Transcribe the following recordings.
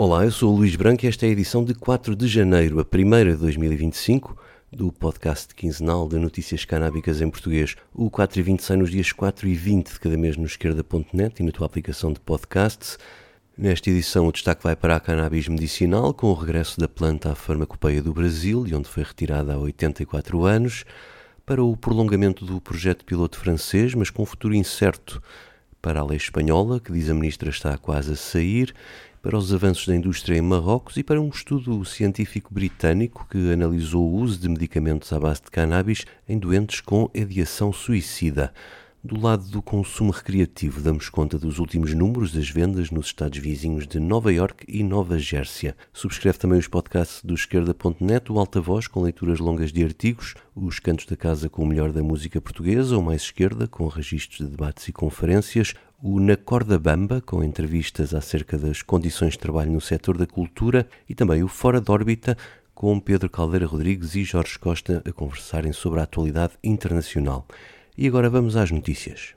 Olá, eu sou o Luís Branco e esta é a edição de 4 de janeiro, a primeira de 2025, do podcast quinzenal de notícias canábicas em português. O 4 e 20 sai nos dias 4 e 20 de cada mês no esquerda.net e na tua aplicação de podcasts. Nesta edição o destaque vai para a cannabis medicinal, com o regresso da planta à farmacopeia do Brasil, de onde foi retirada há 84 anos, para o prolongamento do projeto piloto francês, mas com futuro incerto, para a lei espanhola, que diz a ministra está quase a sair, para os avanços da indústria em Marrocos e para um estudo científico britânico que analisou o uso de medicamentos à base de cannabis em doentes com ideação suicida. Do lado do consumo recreativo, damos conta dos últimos números das vendas nos estados vizinhos de Nova Iorque e Nova Jersey. Subscreve também os podcasts do esquerda.net, o Alta Voz, com leituras longas de artigos, os Cantos da Casa com o melhor da música portuguesa, o Mais Esquerda, com registros de debates e conferências, o Na Corda Bamba, com entrevistas acerca das condições de trabalho no setor da cultura, e também o Fora de Órbita, com Pedro Caldeira Rodrigues e Jorge Costa a conversarem sobre a atualidade internacional. E agora vamos às notícias.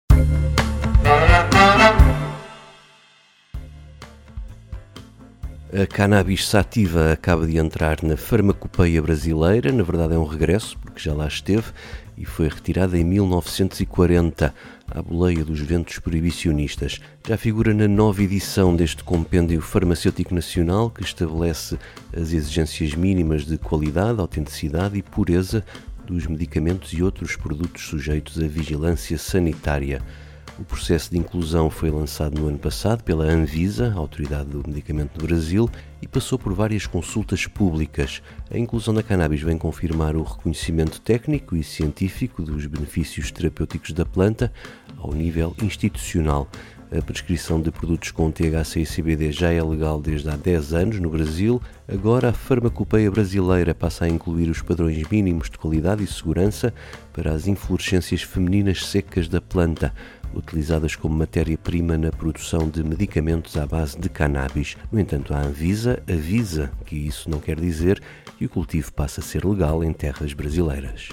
A cannabis sativa acaba de entrar na farmacopeia brasileira, na verdade é um regresso, porque já lá esteve, e foi retirada em 1940, à boleia dos ventos proibicionistas. Já figura na nova edição deste compêndio farmacêutico nacional, que estabelece as exigências mínimas de qualidade, autenticidade e pureza dos medicamentos e outros produtos sujeitos à vigilância sanitária. O processo de inclusão foi lançado no ano passado pela Anvisa, a Autoridade do Medicamento do Brasil, e passou por várias consultas públicas. A inclusão da cannabis vem confirmar o reconhecimento técnico e científico dos benefícios terapêuticos da planta ao nível institucional. A prescrição de produtos com THC e CBD já é legal desde há 10 anos no Brasil. Agora a farmacopeia brasileira passa a incluir os padrões mínimos de qualidade e segurança para as inflorescências femininas secas da planta, utilizadas como matéria-prima na produção de medicamentos à base de cannabis. No entanto, a Anvisa avisa que isso não quer dizer que o cultivo passa a ser legal em terras brasileiras.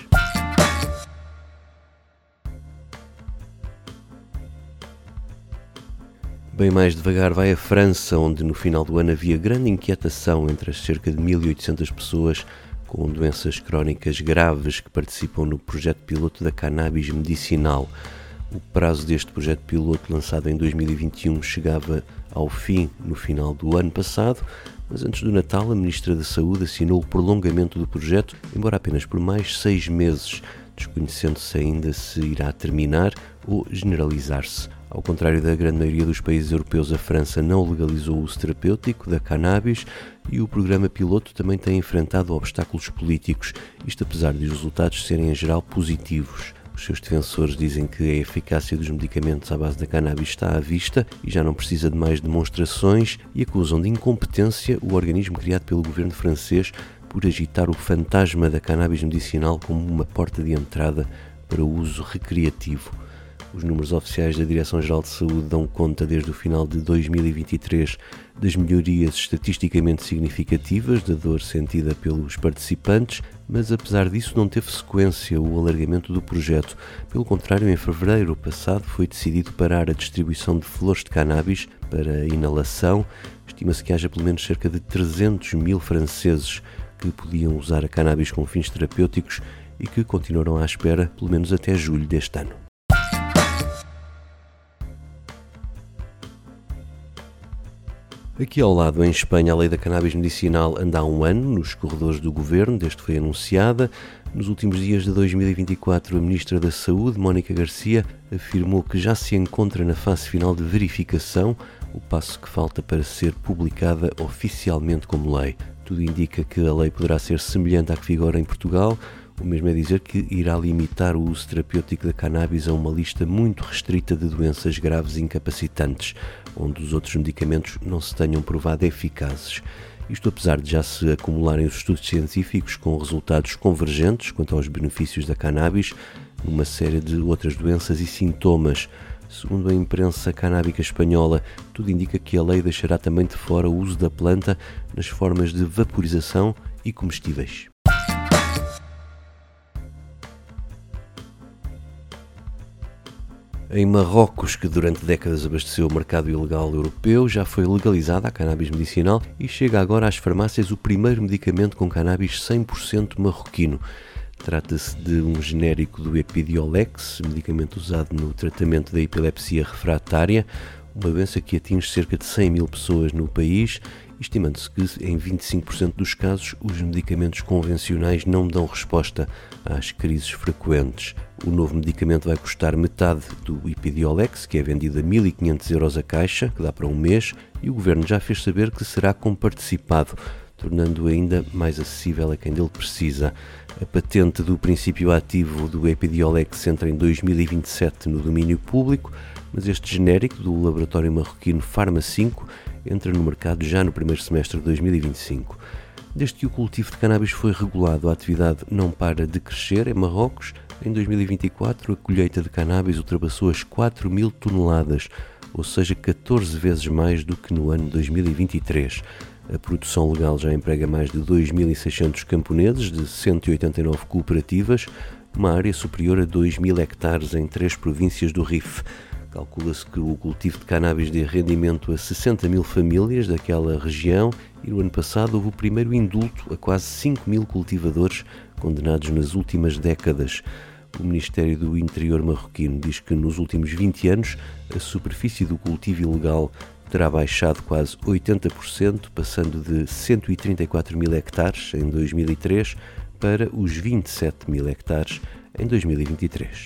Bem mais devagar vai a França, onde no final do ano havia grande inquietação entre as cerca de 1.800 pessoas com doenças crónicas graves que participam no projeto piloto da cannabis medicinal. O prazo deste projeto piloto, lançado em 2021, chegava ao fim no final do ano passado, mas antes do Natal a Ministra da Saúde assinou o prolongamento do projeto, embora apenas por mais 6 meses, desconhecendo-se ainda se irá terminar ou generalizar-se. Ao contrário da grande maioria dos países europeus, a França não legalizou o uso terapêutico da cannabis e o programa piloto também tem enfrentado obstáculos políticos, isto apesar de os resultados serem em geral positivos. Os seus defensores dizem que a eficácia dos medicamentos à base da cannabis está à vista e já não precisa de mais demonstrações e acusam de incompetência o organismo criado pelo governo francês por agitar o fantasma da cannabis medicinal como uma porta de entrada para o uso recreativo. Os números oficiais da Direção-Geral de Saúde dão conta desde o final de 2023 das melhorias estatisticamente significativas da dor sentida pelos participantes, mas apesar disso não teve sequência o alargamento do projeto. Pelo contrário, em fevereiro passado foi decidido parar a distribuição de flores de cannabis para inalação. Estima-se que haja pelo menos cerca de 300 mil franceses que podiam usar a cannabis com fins terapêuticos e que continuarão à espera pelo menos até julho deste ano. Aqui ao lado, em Espanha, a lei da cannabis medicinal anda há um ano nos corredores do governo, desde que foi anunciada. Nos últimos dias de 2024, a Ministra da Saúde, Mónica Garcia, afirmou que já se encontra na fase final de verificação, o passo que falta para ser publicada oficialmente como lei. Tudo indica que a lei poderá ser semelhante à que vigora em Portugal, o mesmo é dizer que irá limitar o uso terapêutico da cannabis a uma lista muito restrita de doenças graves e incapacitantes, onde os outros medicamentos não se tenham provado eficazes. Isto apesar de já se acumularem os estudos científicos com resultados convergentes quanto aos benefícios da cannabis numa série de outras doenças e sintomas. Segundo a imprensa canábica espanhola, tudo indica que a lei deixará também de fora o uso da planta nas formas de vaporização e comestíveis. Em Marrocos, que durante décadas abasteceu o mercado ilegal europeu, já foi legalizada a cannabis medicinal e chega agora às farmácias o primeiro medicamento com cannabis 100% marroquino. Trata-se de um genérico do Epidiolex, medicamento usado no tratamento da epilepsia refratária, uma doença que atinge cerca de 100 mil pessoas no país, estimando-se que em 25% dos casos os medicamentos convencionais não dão resposta às crises frequentes. O novo medicamento vai custar metade do Epidiolex, que é vendido a 1.500 euros a caixa, que dá para um mês, e o governo já fez saber que será comparticipado, tornando-o ainda mais acessível a quem dele precisa. A patente do princípio ativo do Epidiolex entra em 2027 no domínio público, mas este genérico do laboratório marroquino Pharma 5 entra no mercado já no primeiro semestre de 2025. Desde que o cultivo de cannabis foi regulado, a atividade não para de crescer em Marrocos. Em 2024, a colheita de cannabis ultrapassou as 4.000 toneladas, ou seja, 14 vezes mais do que no ano 2023. A produção legal já emprega mais de 2.600 camponeses de 189 cooperativas, uma área superior a 2.000 hectares em 3 províncias do Rif. Calcula-se que o cultivo de cannabis dê rendimento a 60 mil famílias daquela região e no ano passado houve o primeiro indulto a quase 5 mil cultivadores condenados nas últimas décadas. O Ministério do Interior marroquino diz que nos últimos 20 anos a superfície do cultivo ilegal terá baixado quase 80%, passando de 134 mil hectares em 2003 para os 27 mil hectares em 2023.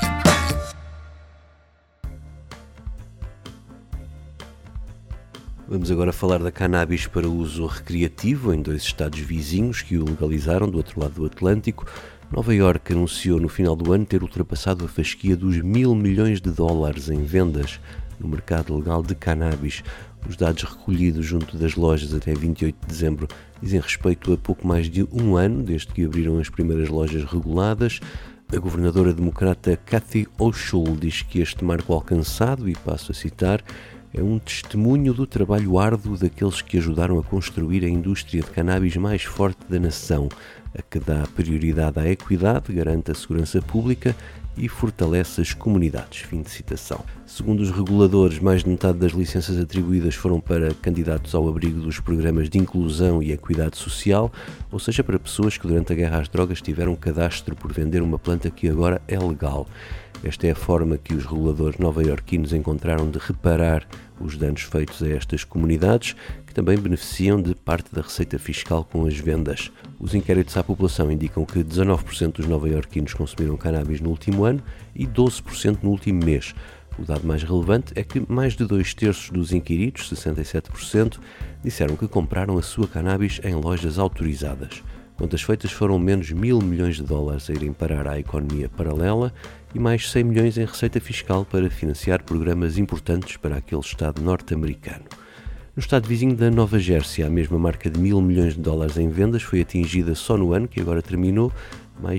Vamos agora falar da cannabis para uso recreativo em 2 estados vizinhos que o legalizaram do outro lado do Atlântico. Nova Iorque anunciou no final do ano ter ultrapassado a fasquia dos $1.000 milhões em vendas no mercado legal de cannabis. Os dados recolhidos junto das lojas até 28 de dezembro dizem respeito a pouco mais de um ano desde que abriram as primeiras lojas reguladas. A governadora democrata Kathy Hochul diz que este marco alcançado, e passo a citar, é um testemunho do trabalho árduo daqueles que ajudaram a construir a indústria de cannabis mais forte da nação, a que dá prioridade à equidade, garante a segurança pública e fortalece as comunidades. Fim de citação. Segundo os reguladores, mais de metade das licenças atribuídas foram para candidatos ao abrigo dos programas de inclusão e equidade social, ou seja, para pessoas que durante a guerra às drogas tiveram cadastro por vender uma planta que agora é legal. Esta é a forma que os reguladores nova-iorquinos encontraram de reparar os danos feitos a estas comunidades, que também beneficiam de parte da receita fiscal com as vendas. Os inquéritos à população indicam que 19% dos nova-iorquinos consumiram cannabis no último ano e 12% no último mês. O dado mais relevante é que mais de 2/3 dos inquiridos, 67%, disseram que compraram a sua cannabis em lojas autorizadas. Contas feitas, foram menos $1.000 milhões a irem parar à economia paralela e mais 100 milhões em receita fiscal para financiar programas importantes para aquele Estado norte-americano. No Estado vizinho da Nova Jersey, a mesma marca de $1.000 milhões em vendas foi atingida só no ano que agora terminou, mais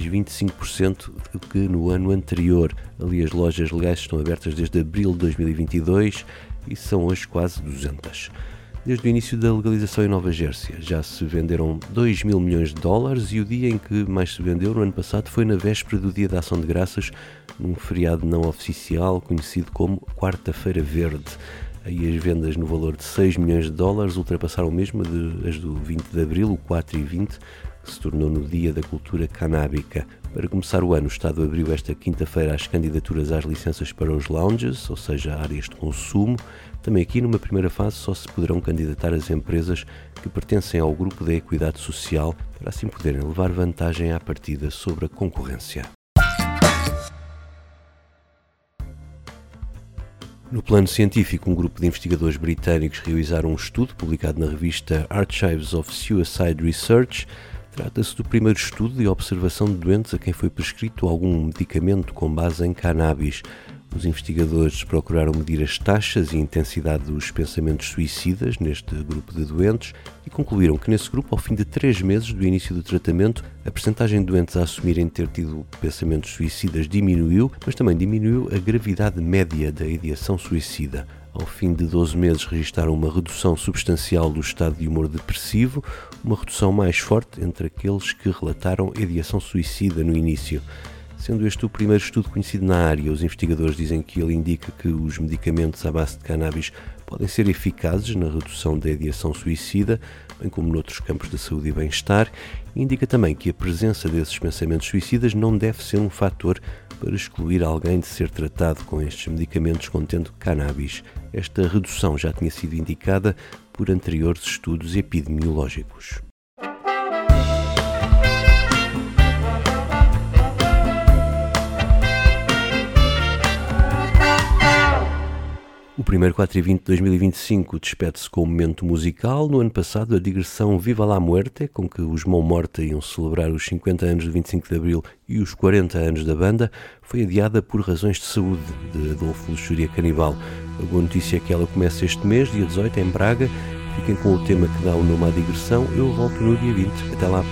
25% do que no ano anterior. Ali as lojas legais estão abertas desde abril de 2022 e são hoje quase 200. Desde o início da legalização em Nova Jersey já se venderam $2.000 milhões e o dia em que mais se vendeu no ano passado foi na véspera do Dia da Ação de Graças, num feriado não oficial conhecido como Quarta-feira Verde. Aí as vendas no valor de $6 milhões ultrapassaram mesmo as do 20 de abril, o 4/20, que se tornou no Dia da Cultura Canábica. Para começar o ano, o Estado abriu esta quinta-feira as candidaturas às licenças para os lounges, ou seja, áreas de consumo. Também aqui, numa primeira fase, só se poderão candidatar as empresas que pertencem ao grupo da equidade social, para assim poderem levar vantagem à partida sobre a concorrência. No plano científico, um grupo de investigadores britânicos realizaram um estudo publicado na revista Archives of Suicide Research. Trata-se do primeiro estudo de observação de doentes a quem foi prescrito algum medicamento com base em cannabis. Os investigadores procuraram medir as taxas e intensidade dos pensamentos suicidas neste grupo de doentes e concluíram que nesse grupo, ao fim de 3 meses do início do tratamento, a percentagem de doentes a assumirem ter tido pensamentos suicidas diminuiu, mas também diminuiu a gravidade média da ideação suicida. Ao fim de 12 meses registaram uma redução substancial do estado de humor depressivo, uma redução mais forte entre aqueles que relataram ideação suicida no início. Sendo este o primeiro estudo conhecido na área, os investigadores dizem que ele indica que os medicamentos à base de cannabis podem ser eficazes na redução da ideação suicida, bem como noutros campos da saúde e bem-estar, e indica também que a presença desses pensamentos suicidas não deve ser um fator para excluir alguém de ser tratado com estes medicamentos contendo cannabis. Esta redução já tinha sido indicada por anteriores estudos epidemiológicos. O primeiro 4/20 de 2025 despede-se com um momento musical. No ano passado, a digressão Viva la Muerte, com que os Mão Morta iam celebrar os 50 anos do 25 de Abril e os 40 anos da banda, foi adiada por razões de saúde, de Adolfo Luxúria Canibal. A boa notícia é que ela começa este mês, dia 18, em Braga. Fiquem com o tema que dá o nome à digressão. Eu volto no dia 20. Até lá.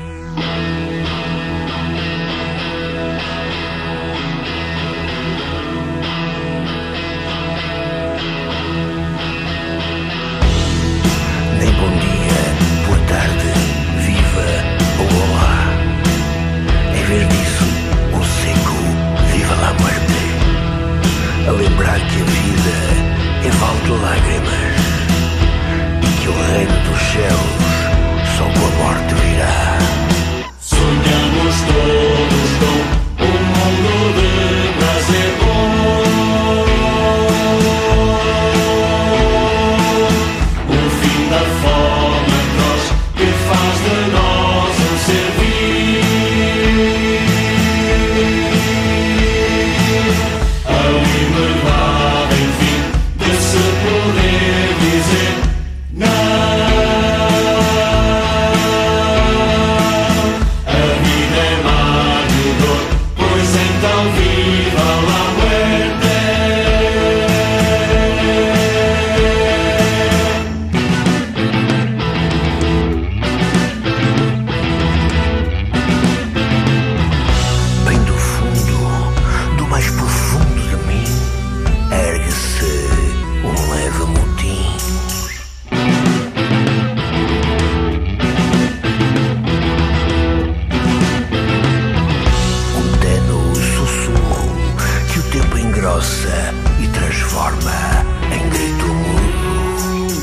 A lembrar que a vida é vale de lágrimas e que o reino dos céus só com a morte virá. Sonhamos todos com um mundo de prazer bom, o fim da fome atroz que faz de nós um ser vivo. E transforma em grito mudo.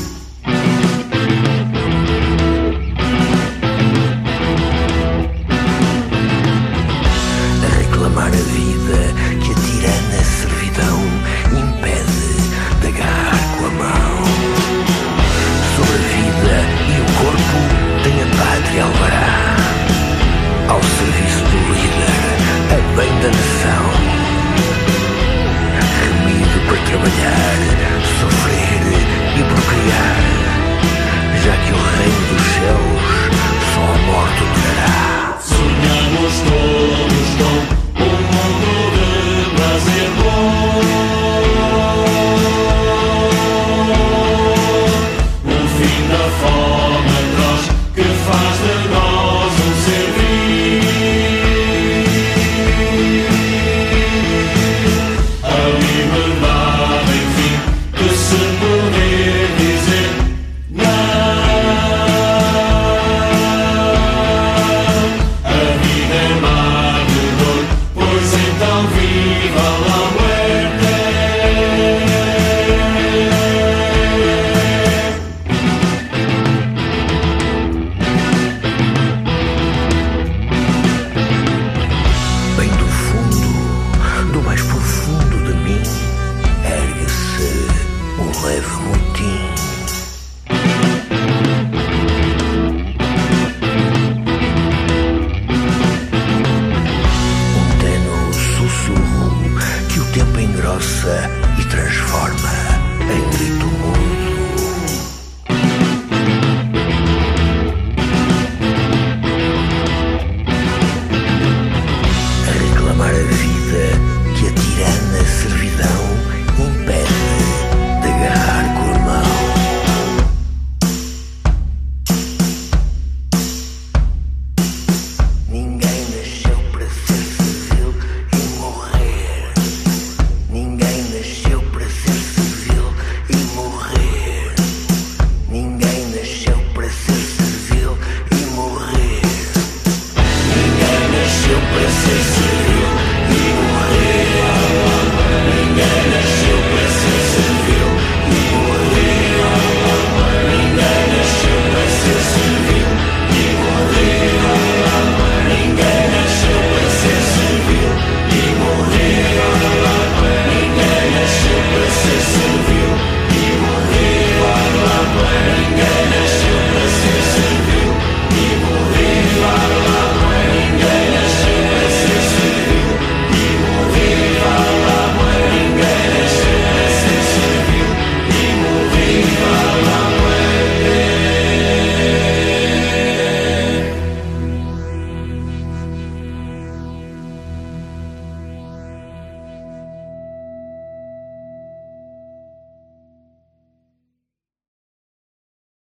A reclamar a vida que a tirana servidão impede de agarrar com a mão. Sobre a vida e o corpo tem a pátria alvará, ao serviço do líder, a bem da nação. Para trabalhar, sofrer e procriar, já que o reino dos céus só a morte o trará. Sonhamos todos